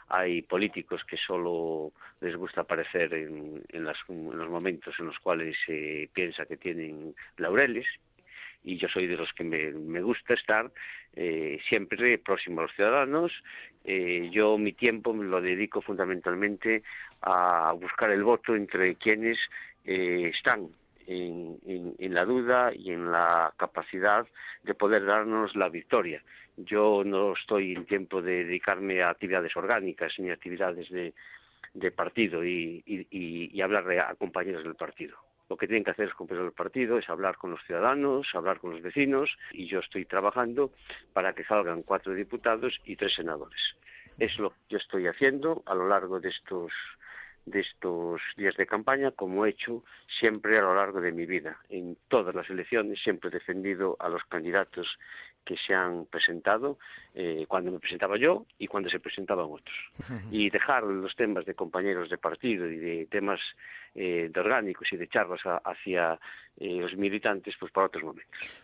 hay políticos que solo les gusta aparecer en los momentos en los cuales se piensa que tienen laureles, y yo soy de los que me gusta estar siempre próximo a los ciudadanos. Yo mi tiempo me lo dedico fundamentalmente a buscar el voto entre quienes están en la duda y en la capacidad de poder darnos la victoria. Yo no estoy en tiempo de dedicarme a actividades orgánicas ni a actividades de partido y hablarle a compañeros del partido. Lo que tienen que hacer los compañeros del partido es hablar con los ciudadanos, hablar con los vecinos, y yo estoy trabajando para que salgan 4 diputados y 3 senadores. Es lo que yo estoy haciendo a lo largo de estos días de campaña, como he hecho siempre a lo largo de mi vida. En todas las elecciones siempre he defendido a los candidatos que se han presentado, cuando me presentaba yo y cuando se presentaban otros. Y dejar los temas de compañeros de partido y de temas de orgánicos y de charlas hacia los militantes, pues para otros momentos.